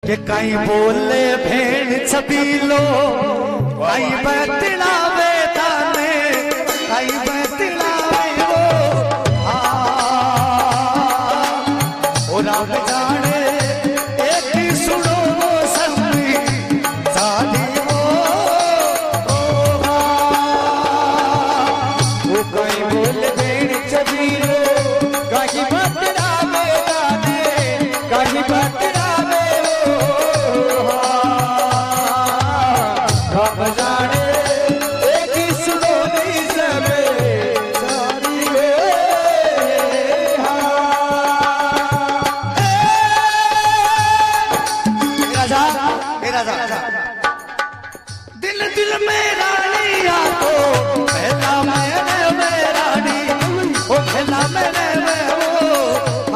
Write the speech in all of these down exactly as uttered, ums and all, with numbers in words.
के कई बोले भेड़ छबीलो कई बतलावे ताने कई बतलावे वो आ ओ राम जाने एक ही सुनो वो संगी साली वो वो कई बोले भेड़ छबीलो कई बतलावे ताने कई बतलावे दिल दिल में रानी आतो पहला मैंने में रानी ओ पहला मैंने में वो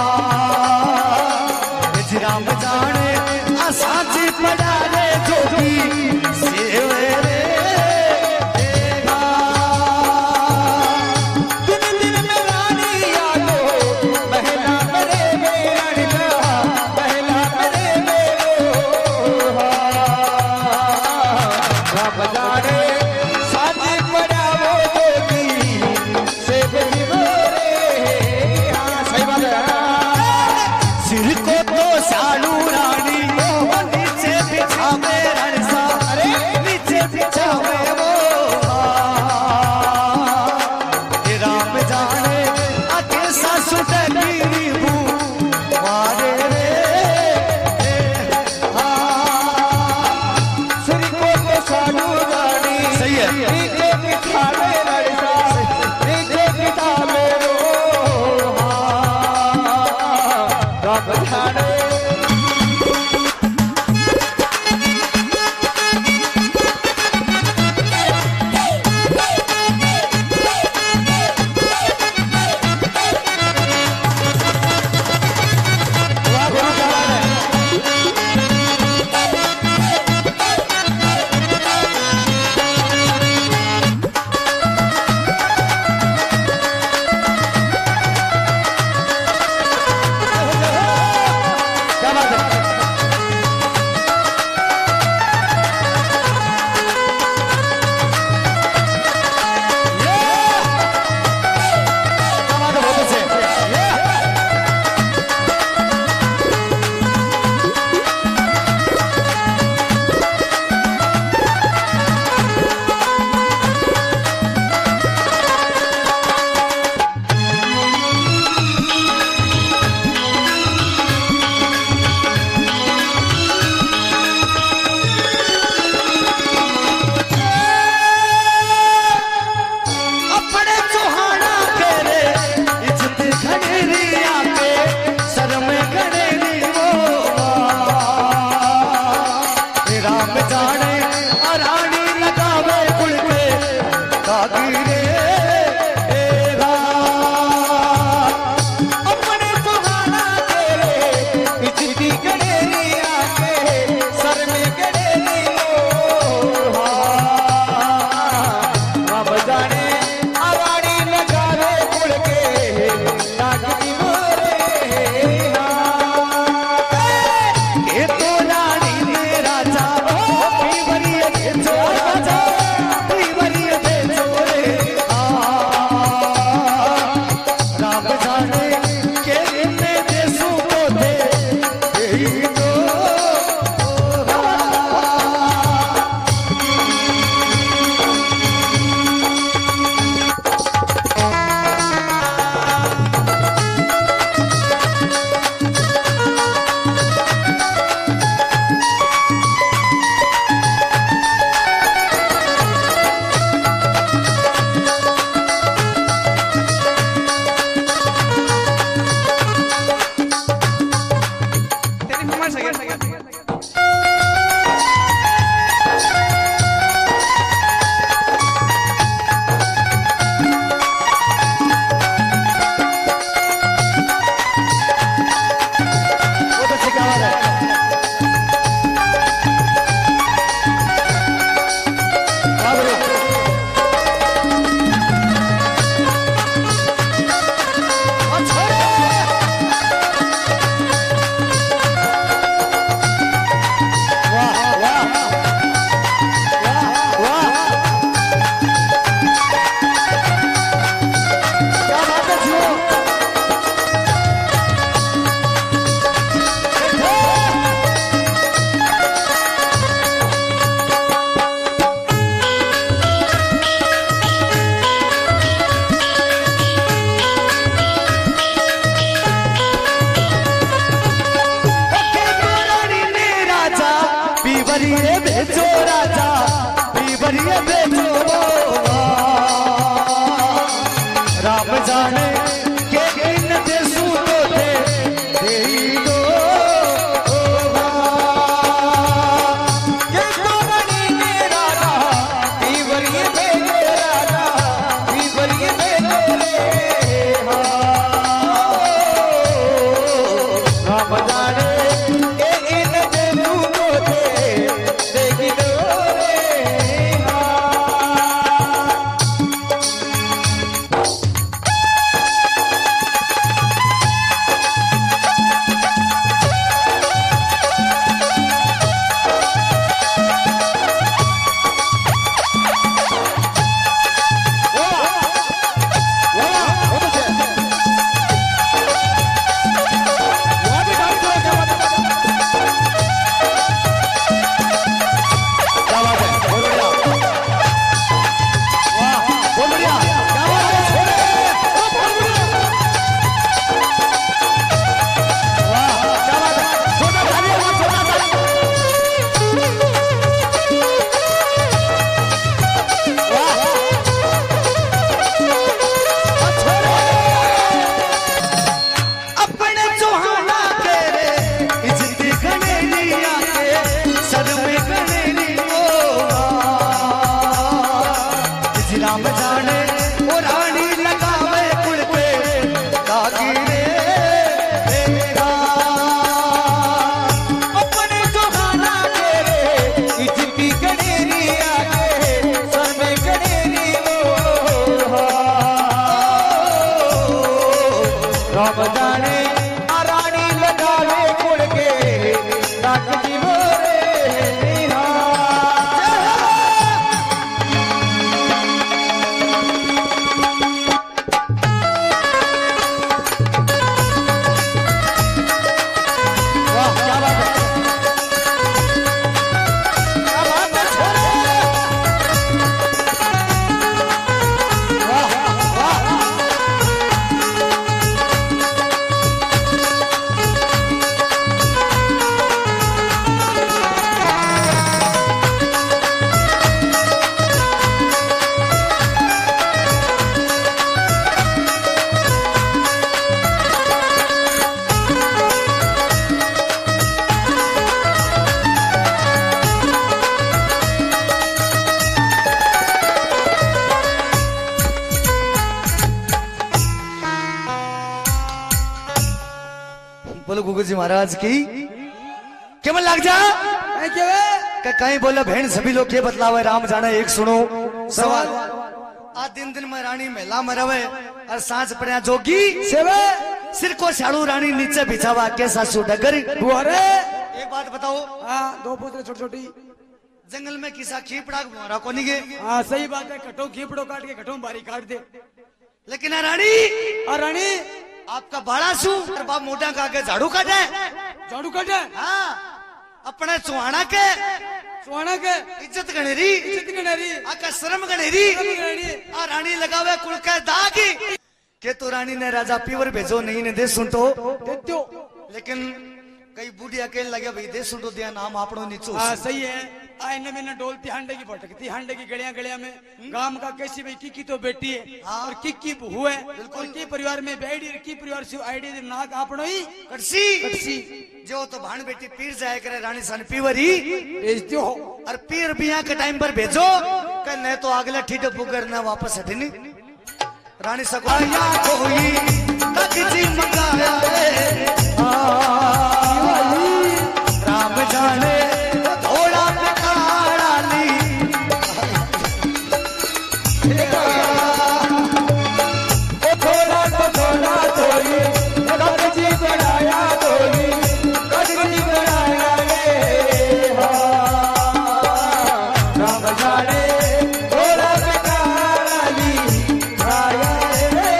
राम जाने आसाची पड़ा रे जोगी सेवे रे दिल दिल में रानी आतो पहला मेरे में रानी पहला मेरे में बजाने साथी पड़ा वो जोगी से बही बोरे सही बात है सिर को तो सालू रानी नीचे बिछा में रनसा अरे नीचे बिछा में वो राम जाने आके सासु डरी बू मारे रे सिर को तो सालू सही है नीचे बिछा में रनसा नीचे बिछा में रो राम जाने पीवरिए भेजो राजा पीवरिए भेजो राम जाने के इन देसू तो दे दे दो ये तो बनी ने राजा पीवरिए भेजो राजा पीवरिए भेजो रे राम जाने बोलो गुगु जी महाराज की केवल लग जा कहीं बोला भेड़ सभी लोग ये बतलावे राम जाने एक सुनो सवाल आज दिन दिन में रानी महिला में रवे और सांस पड़िया जोगी सेवे सिर को साड़ू रानी नीचे बिछावा के सासू डगर बुआरे एक बात बताओ हाँ दो पुत्र छोटी छोटी जंगल में किसा खीपड़ा बुआरा को नहीं गए हाँ सही बात है कटो खीपड़ो काट के कटो बारी काट दे लेकिन रानी और रानी आपका बड़ा सू और बाप मोटा का के झाड़ू काटे झाड़ू काटे हाँ अपने सुहाना के सुहाना के इज्जत गणेरी इज्जत गणेरी आका शर्म गणेरी आ रानी लगावे कुल के दागी के तो रानी ने राजा पीवर भेजो नहीं ने दे सुन तो देत्यो लेकिन कई बुढ़िया के लगे भाई दे सुन तो दिया नाम आपनो नीचो हाँ सही है आ इन में डोलती हांडे की भटकती हांडे की गलियां गलियां में गांव का कैसी भाई की तो बेटी है हाँ। और की की बहू है बिल्कुल की परिवार में बेड़ी की परिवार से आईडी नाक आपनो ही कटसी कटसी जो तो भाण बेटी पीर जाए करे रानी सन पीवरी भेजते हो और पीर बिया के टाइम पर भेजो कि नहीं तो अगला ठीठ पुगर ना वापस हटनी रानी सकोया कोई तक जी मंगाया राम जाने थोड़ा पिकाराली ओ थोड़ा तो थोड़ा थोड़ी तक जी बनाया थोड़ी तक जी बनाया रे राम जाने थोड़ा पिकाराली आया रे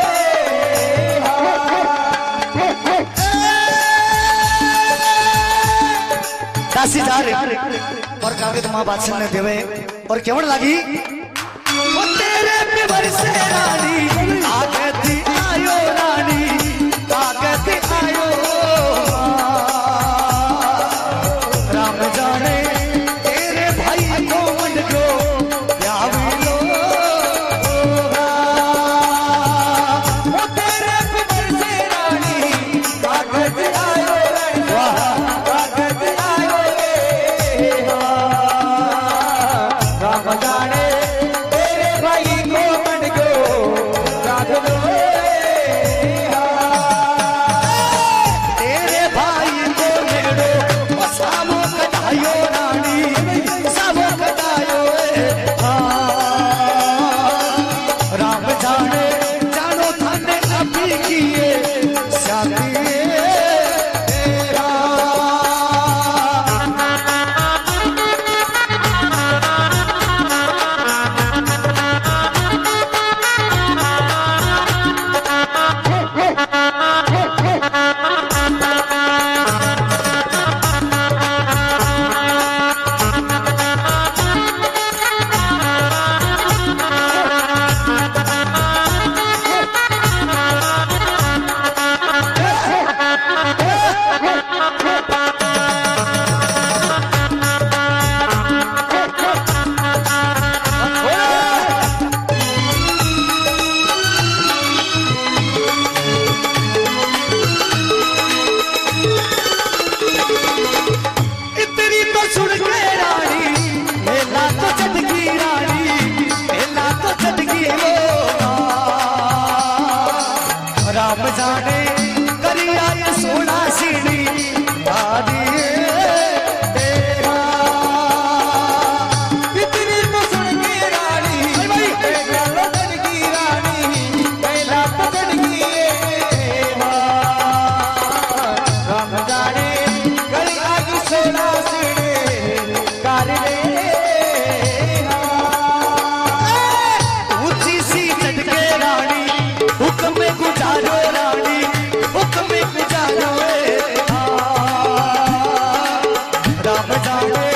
दासी जा रे और कागज मां बादशाह ने देवे और केवल लगी वो तेरे पिवर से रानी आगे थी आयो रानी आगे थी आयो राम जाने राम जाने